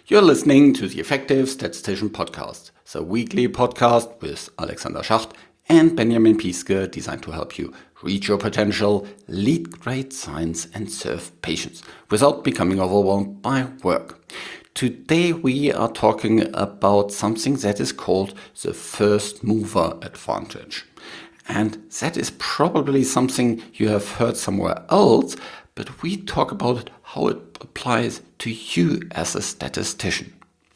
You're listening to the Effective Statistician Podcast, the weekly podcast with Alexander Schacht and Benjamin Piske, designed to help you reach your potential, lead great science, and serve patients without becoming overwhelmed by work. Today we are talking about something that is called the first mover advantage. And that is probably something you have heard somewhere else, but we talk about how it applies to you as a statistician.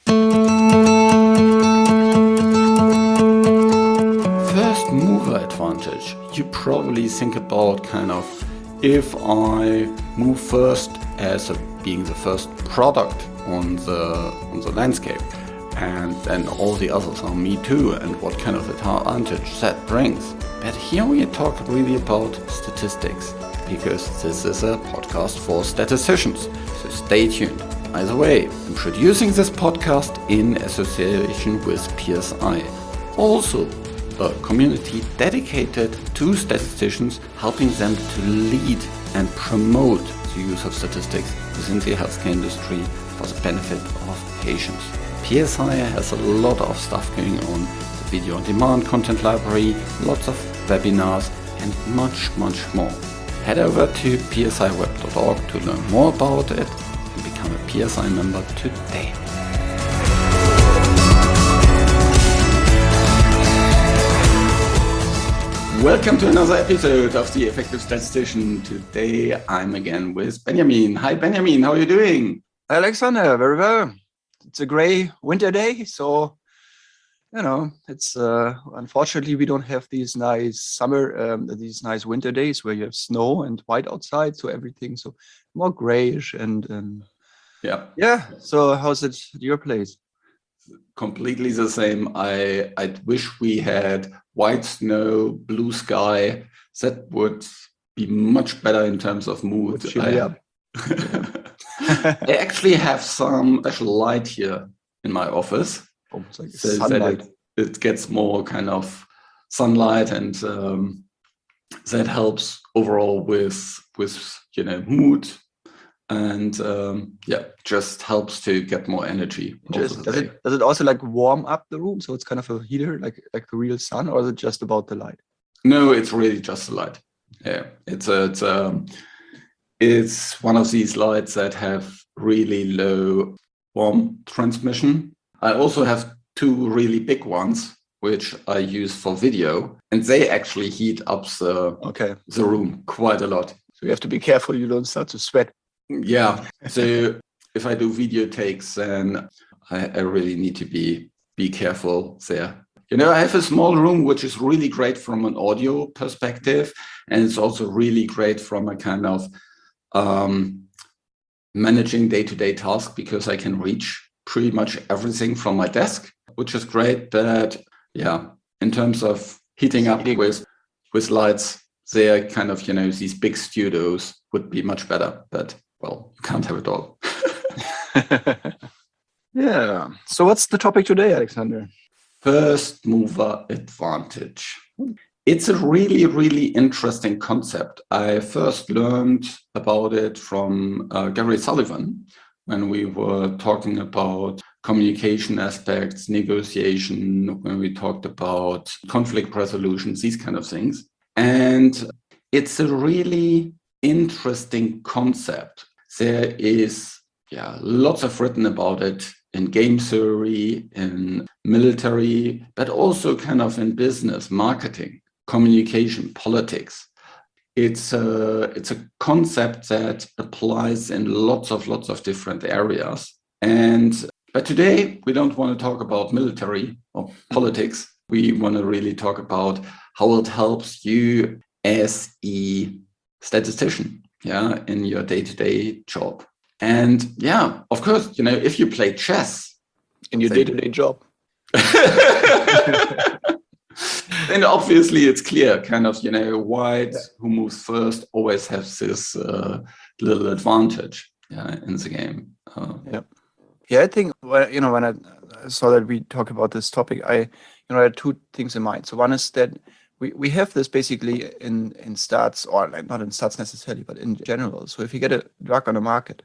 First mover advantage. You probably think about if I move first as being the first product on the landscape, and then all the others are me too, and what kind of advantage that brings. But here we talk really about statistics, because this is a podcast for statisticians, so stay tuned. By the way, I'm producing this podcast in association with PSI, also a community dedicated to statisticians, helping them to lead and promote the use of statistics within the healthcare industry for the benefit of patients. PSI has a lot of stuff going on, the video on demand content library, lots of webinars, and much more. Head over to psiweb.org to learn more about it and become a PSI member today. Welcome to another episode of The Effective Statistician. Today I'm again with Benjamin. Hi Benjamin, how are you doing? Alexander, very well. It's a gray winter day, so it's unfortunately we don't have these nice these nice winter days where you have snow and white outside, so everything's so more grayish and yeah. So how's it at your place? Completely the same. I wish we had white snow, blue sky. That would be much better in terms of mood. I actually have some special light here in my office. Oh, it's like sunlight. It gets more kind of sunlight, and that helps overall with mood, and just helps to get more energy. Does it also like warm up the room, so it's kind of a heater, like the real sun, or is it just about the light? No, it's really just the light. Yeah, it's one of these lights that have really low warm transmission. I also have two really big ones, which I use for video, and they actually heat up the room quite a lot. So you have to be careful you don't start to sweat. Yeah. So if I do video takes, then I really need to be careful there. I have a small room, which is really great from an audio perspective, and it's also really great from a kind of managing day-to-day tasks, because I can reach pretty much everything from my desk, which is great. But in terms of heating up with lights, they're kind of, these big studios would be much better, but well, you can't have it all. Yeah. So what's the topic today, Alexander? First mover advantage. It's a really, really interesting concept. I first learned about it from Gary Sullivan when we were talking about communication aspects, negotiation, when we talked about conflict resolutions, these kind of things. And it's a really interesting concept. There is lots of written about it in game theory, in military, but also kind of in business, marketing, communication, politics. It's a concept that applies in lots of different areas. But today we don't want to talk about military or politics. We want to really talk about how it helps you as a statistician, in your day-to-day job. And of course, if you play chess in your day-to-day job, then obviously it's clear, kind of, white who moves first always has this little advantage in the game. I think when I saw that we talk about this topic, I had two things in mind. So one is that we have this basically in stats, or like not in stats necessarily, but in general. So if you get a drug on the market,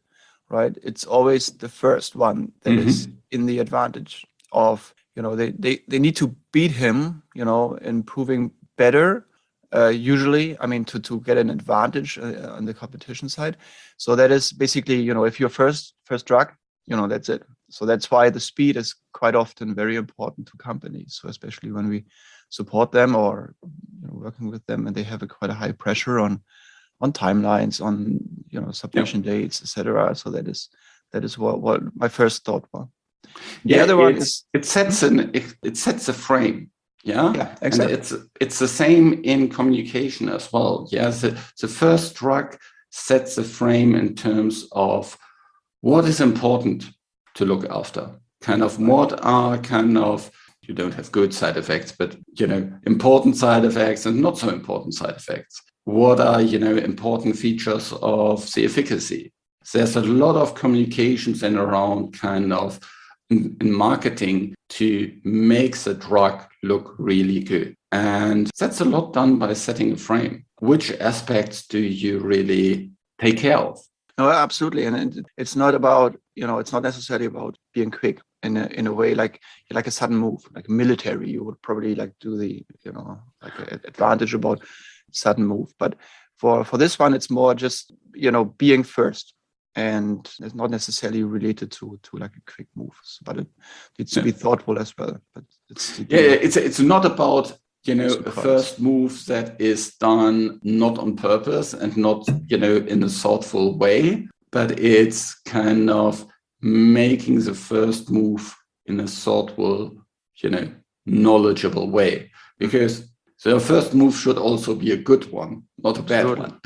right? It's always the first one that is Mhm. in the advantage of, they need to beat him, in proving better. Usually, I mean, to get an advantage on the competition side. So that is basically, if you're first drug, that's it. So that's why the speed is quite often very important to companies. So especially when we support them or working with them, and they have quite a high pressure on timelines, on submission dates, etc. So that is what my first thought was. The Yeah, other one is it sets a frame. Yeah. yeah, And exactly. it's the same in communication as well. Yeah. The first drug sets a frame in terms of what is important to look after. Kind of Right. what are you don't have good side effects, but important side effects and not so important side effects. What are important features of the efficacy? There's a lot of communications and around kind of in marketing to make the drug look really good. And that's a lot done by setting a frame. Which aspects do you really take care of? No, absolutely. And it's not about, it's not necessarily about being quick in a way like a sudden move, like military. You would probably like do the, like an advantage about sudden move. But for this one, it's more just, being first. And it's not necessarily related to like a quick move, but it needs to be thoughtful as well. But it's not about a surprise. first move that is done not on purpose and not in a thoughtful way, but it's kind of making the first move in a thoughtful, knowledgeable way. Because the first move should also be a good one, not a bad one.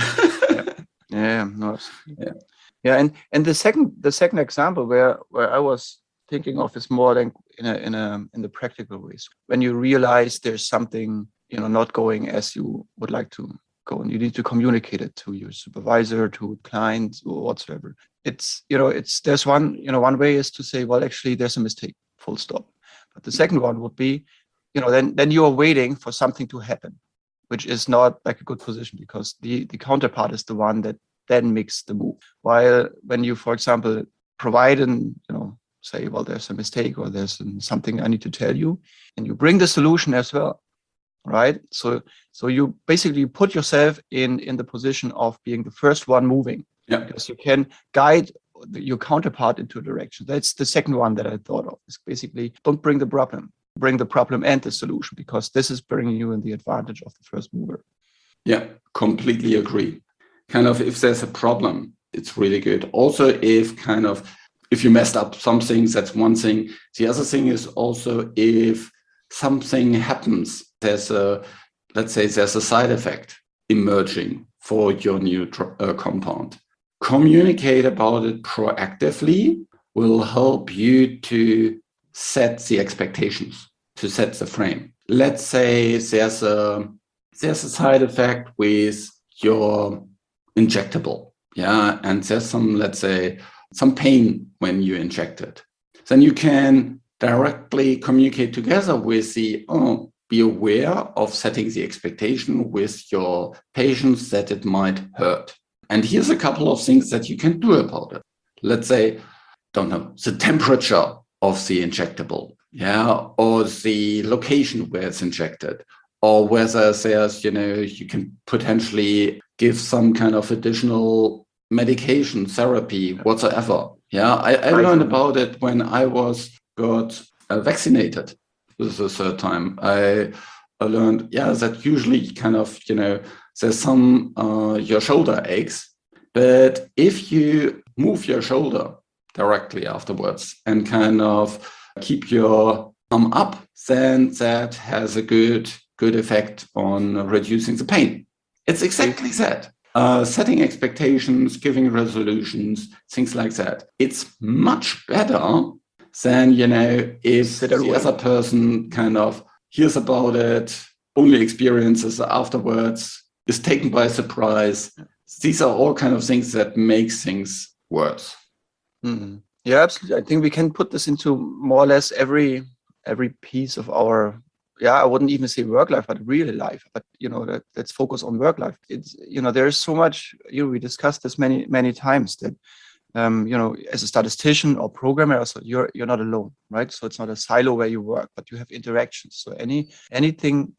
No, yeah. And the second example where I was thinking of is more like in the practical ways. When you realize there's something not going as you would like to go, and you need to communicate it to your supervisor, to clients, or whatsoever. It's there's one way is to say, well, actually there's a mistake, full stop. But the second one would be, then you are waiting for something to happen, which is not like a good position, because the counterpart is the one that then makes the move. While when you, for example, provide say, well, there's a mistake or there's something I need to tell you, and you bring the solution as well, right? So you basically put yourself in the position of being the first one moving, because you can guide your counterpart into a direction. That's the second one that I thought of, is basically don't bring the problem, bring the problem and the solution, because this is bringing you in the advantage of the first mover. Yeah, completely agree. Kind of if there's a problem, it's really good. Also, if you messed up some things, that's one thing. The other thing is also if something happens, let's say there's a side effect emerging for your new compound. Communicate about it proactively will help you to set the expectations, to set the frame. Let's say there's a side effect with your injectable, and there's some pain when you inject it. Then you can directly communicate together with be aware of setting the expectation with your patients that it might hurt. And here's a couple of things that you can do about it. Let's say, don't know, the temperature of the injectable, or the location where it's injected, or whether there's, you can potentially give some kind of additional medication, therapy, whatsoever. I learned about it when I got vaccinated. This is the third time. I learned, that usually kind of, there's some, your shoulder aches, but if you move your shoulder directly afterwards and kind of keep your arm up, then that has a good effect on reducing the pain. It's exactly that. Setting expectations, giving resolutions, things like that. It's much better than, if the other person kind of hears about it, only experiences afterwards, is taken by surprise. These are all kind of things that make things worse. Mm-hmm. Yeah, absolutely. I think we can put this into more or less every piece of our, I wouldn't even say work life, but real life. But let's focus on work life. It's there's so much. We discussed this many times that as a statistician or programmer, so you're not alone, right? So it's not a silo where you work, but you have interactions. So anything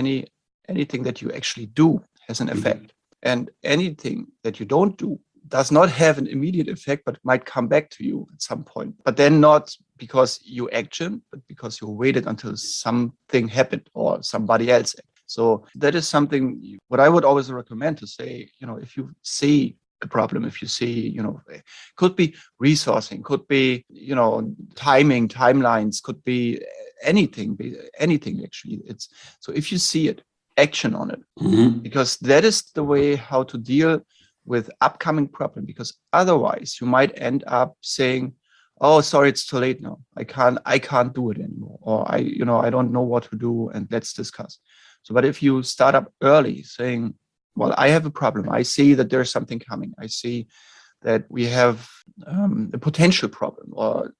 that you actually do has an effect, and anything that you don't do does not have an immediate effect, but might come back to you at some point. But then not because you action, but because you waited until something happened or somebody else. So that is something what I would always recommend to say, if you see a problem, if you see, could be resourcing, could be, timing, timelines, could be anything actually. So if you see it, action on it, because that is the way how to deal with upcoming problem, because otherwise you might end up saying, oh, sorry, it's too late now. I can't do it anymore. Or I don't know what to do, and let's discuss. So, but if you start up early saying, well, I have a problem. I see that there's something coming. I see that we have a potential problem, or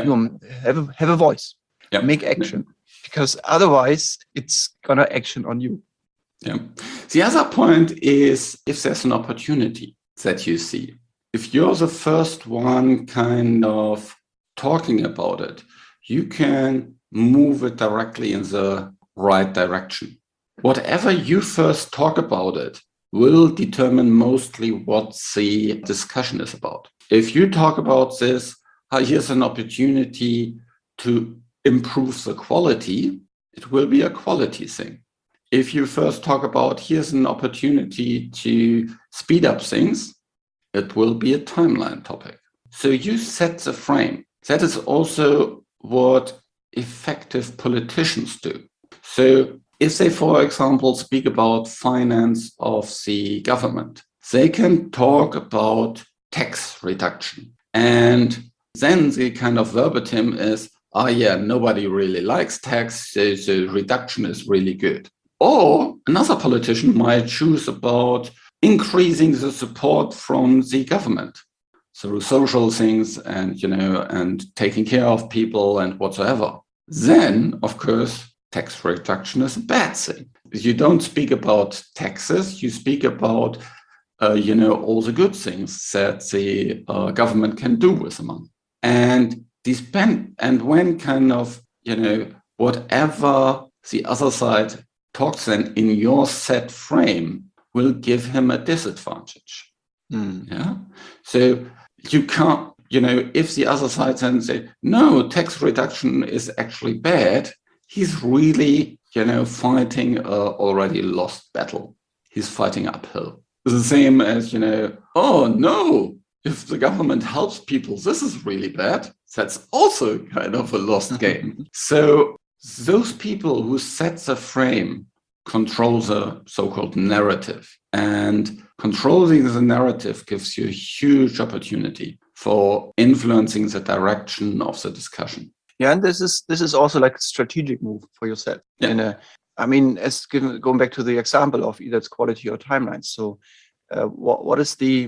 have a voice, make action, because otherwise it's gonna action on you. Yeah. The other point is if there's an opportunity that you see, if you're the first one kind of talking about it, you can move it directly in the right direction. Whatever you first talk about it will determine mostly what the discussion is about. If you talk about this, here's an opportunity to improve the quality, it will be a quality thing. If you first talk about here's an opportunity to speed up things, it will be a timeline topic. So you set the frame. That is also what effective politicians do. So if they, for example, speak about finance of the government, they can talk about tax reduction. And then the kind of verbatim is, nobody really likes tax, so the reduction is really good. Or another politician might choose about increasing the support from the government through social things and taking care of people and whatsoever. Then, of course, tax reduction is a bad thing. You don't speak about taxes, you speak about, all the good things that the government can do with the money. And when kind of, whatever the other side talks then in your set frame will give him a disadvantage. Yeah. So you can't, if the other side then say, no, tax reduction is actually bad, he's really, fighting a already lost battle. He's fighting uphill. It's the same as, oh no, if the government helps people, this is really bad. That's also kind of a lost game. So those people who set the frame control the so-called narrative, and controlling the narrative gives you a huge opportunity for influencing the direction of the discussion. Yeah, and this is also like a strategic move for yourself. Yeah. Going back to the example of either it's quality or timelines. So, what is the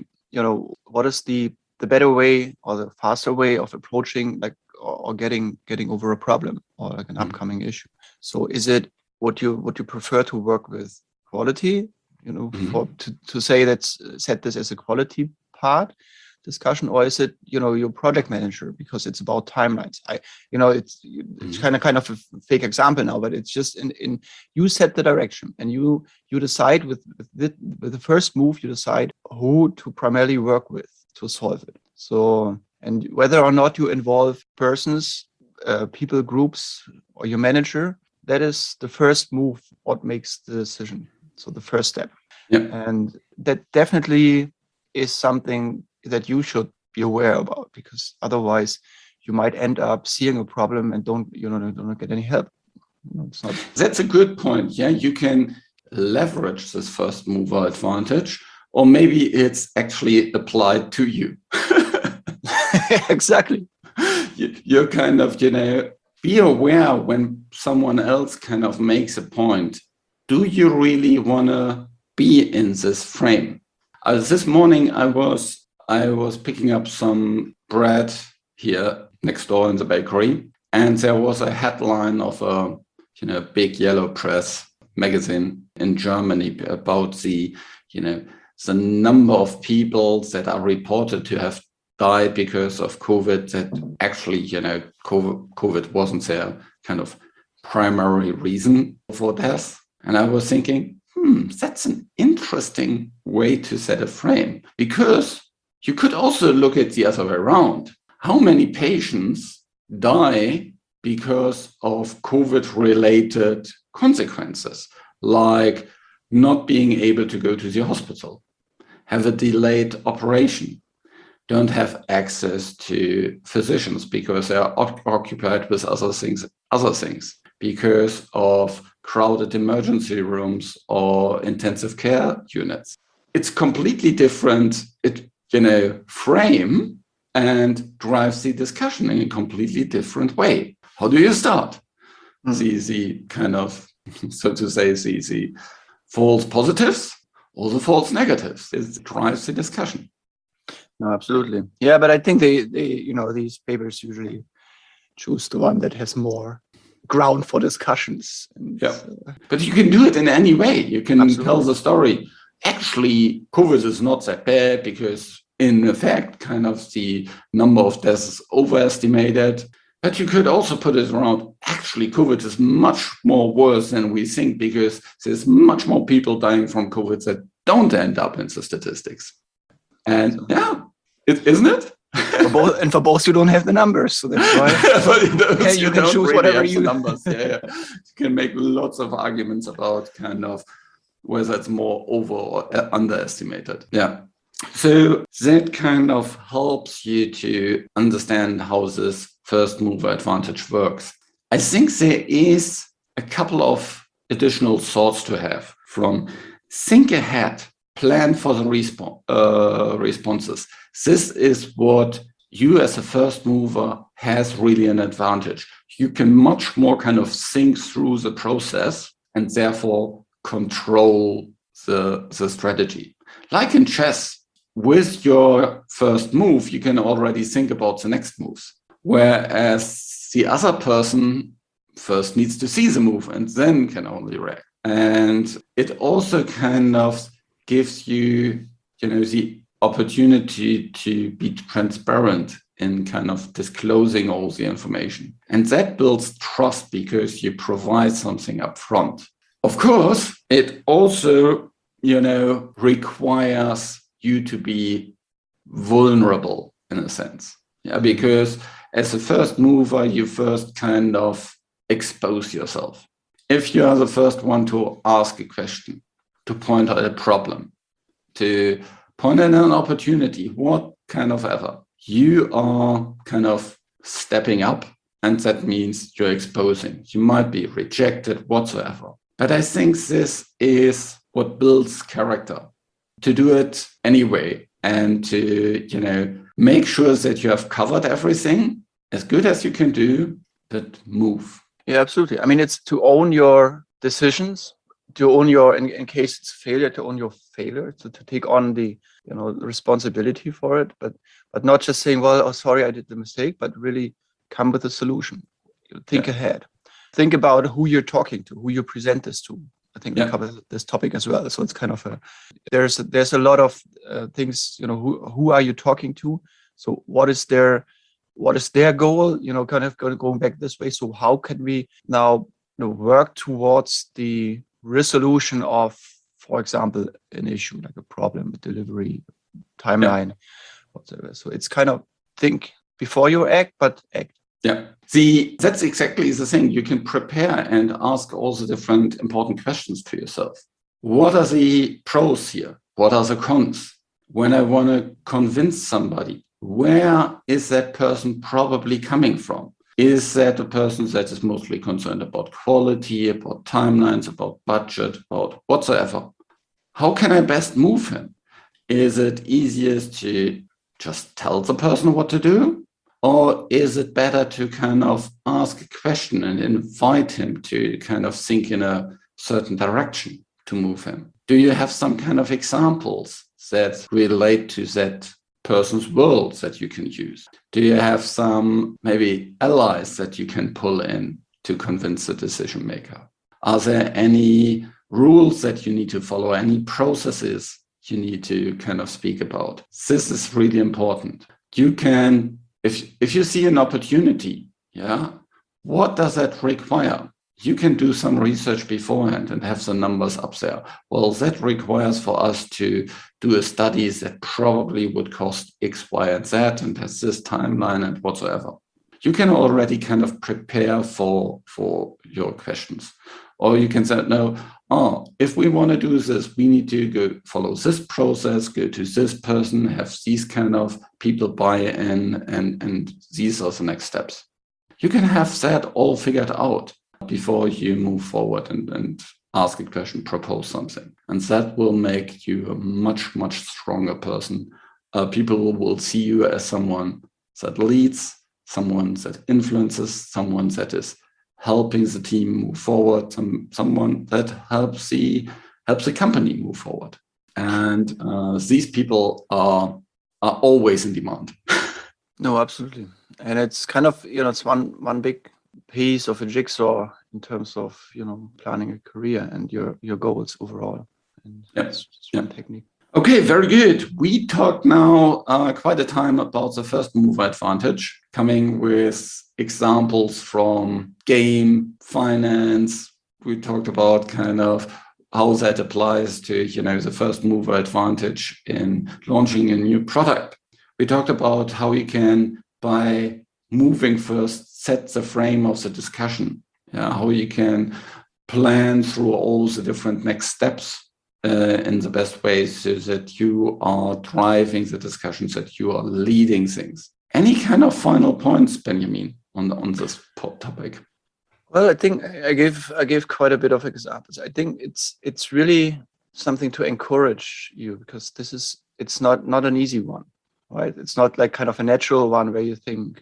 better way or the faster way of approaching or getting over a problem or like an upcoming issue? So, is it would you prefer to work with quality? To say set this as a quality part discussion, or is it your project manager because it's about timelines? It's kind of a fake example now, but it's just in you set the direction and you decide with the first move, you decide who to primarily work with to solve it. So, and whether or not you involve persons, people groups, or your manager, that is the first move, what makes the decision. So the first step. Yeah. And that definitely is something that you should be aware about, because otherwise you might end up seeing a problem and don't get any help. It's not. That's a good point. Yeah, you can leverage this first mover advantage, or maybe it's actually applied to you. Exactly. You're kind of, be aware when someone else kind of makes a point. Do you really want to be in this frame? This morning, I was picking up some bread here next door in the bakery, and there was a headline of a big yellow press magazine in Germany about the number of people that are reported to have died because of COVID, that actually, COVID wasn't their kind of primary reason for death. And I was thinking, that's an interesting way to set a frame, because you could also look at the other way around. How many patients die because of COVID-related consequences, like not being able to go to the hospital, have a delayed operation, don't have access to physicians because they are occupied with other things, because of crowded emergency rooms or intensive care units. It's completely different, frame, and drives the discussion in a completely different way. How do you start? The kind of, so to say, the false positives or the false negatives? It drives the discussion. No, absolutely. Yeah, but I think they these papers usually choose the one that has more ground for discussions. But you can do it in any way. You can tell the story. Actually, COVID is not that bad because, in effect, kind of the number of deaths is overestimated. But you could also put it around. Actually, COVID is much more worse than we think, because there's much more people dying from COVID that don't end up in the statistics. And isn't it? For both, you don't have the numbers, so that's why you can choose really whatever you numbers. You can make lots of arguments about kind of whether it's more over or underestimated. So that kind of helps you to understand how this first mover advantage works. I think there is a couple of additional thoughts to have from think ahead, plan for the responses. This is what you as a first mover has really an advantage. You can much more kind of think through the process and therefore control the strategy. Like in chess, with your first move, you can already think about the next moves. Whereas the other person first needs to see the move and then can only react. And it also kind of gives you, the opportunity to be transparent in kind of disclosing all the information. And that builds trust because you provide something up front. Of course, it also, requires you to be vulnerable in a sense. Because as a first mover, you first kind of expose yourself. If you are the first one to ask a question, to point out a problem, to point out an opportunity, what kind of ever, you are kind of stepping up, and that means you're exposing. You might be rejected whatsoever. But I think this is what builds character, to do it anyway, and to, make sure that you have covered everything as good as you can do, but move. Yeah, absolutely. I mean, it's to own your decisions, to own your, in case it's failure, to own your failure, to take on the, responsibility for it, but not just saying, well, oh, sorry, I did the mistake, but really come with a solution. Think ahead. Think about who you're talking to, who you present this to. I think we cover this topic as well. So it's kind of there's a lot of things, who are you talking to? So what is their goal? Kind of going back this way. So how can we now work towards the resolution of, for example, an issue like a problem, a delivery, timeline, whatever. So it's kind of think before you act, but act. Yeah, that's exactly the thing. You can prepare and ask all the different important questions to yourself. What are the pros here? What are the cons? When I want to convince somebody, where is that person probably coming from? Is that a person that is mostly concerned about quality, about timelines, about budget, about whatsoever? How can I best move him? Is it easiest to just tell the person what to do? Or is it better to kind of ask a question and invite him to kind of think in a certain direction to move him? Do you have some kind of examples that relate to that person's world that you can use? Do you have some maybe allies that you can pull in to convince the decision maker? Are there any rules that you need to follow, any processes you need to kind of speak about? This is really important. you can, if you see an opportunity, what does that require? You can do some research beforehand and have the numbers up there. Well, that requires for us to do a study that probably would cost X, Y, and Z and has this timeline and whatsoever. You can already kind of prepare for your questions. Or you can say, no, if we want to do this, we need to go follow this process, go to this person, have these kind of people buy in, and these are the next steps. You can have that all figured out before you move forward and ask a question, propose something. And that will make you a much, much stronger person. People will see you as someone that leads, someone that influences, someone that is helping the team move forward, someone that helps the company move forward. And these people are always in demand. No, absolutely. And it's kind of, it's one big piece of a jigsaw in terms of, planning a career and your goals overall. And that's one technique. Okay, very good. We talked now quite a time about the first mover advantage, coming with examples from game, finance. We talked about kind of how that applies to, the first mover advantage in launching a new product. We talked about how you can, by moving first, set the frame of the discussion. How you can plan through all the different next steps in the best way so that you are driving the discussions, that you are leading things. Any kind of final points, Benjamin, on this topic? Well, I think I gave quite a bit of examples. I think it's really something to encourage you, because it's not an easy one, right? It's not like kind of a natural one where you think,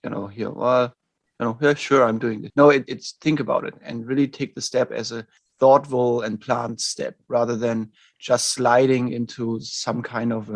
sure, I'm doing it. No, it's think about it and really take the step as a thoughtful and planned step, rather than just sliding into some kind of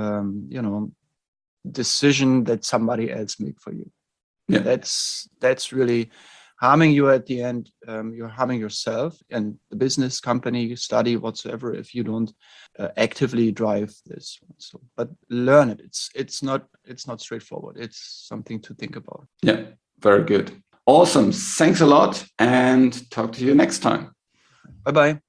decision that somebody else make for you. That's really harming you at the end. You're harming yourself and the business, company, study, whatsoever, if you don't actively drive this. So, but learn it. It's not straightforward. It's something to think about. Yeah, very good. Awesome. Thanks a lot, and talk to you next time. Bye-bye.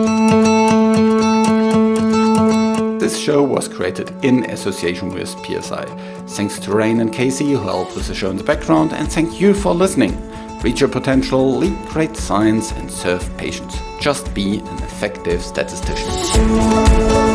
This show was created in association with PSI. Thanks to Rain and Casey who helped with the show in the background, and thank you for listening. Reach your potential, lead great science, and serve patients. Just be an effective statistician.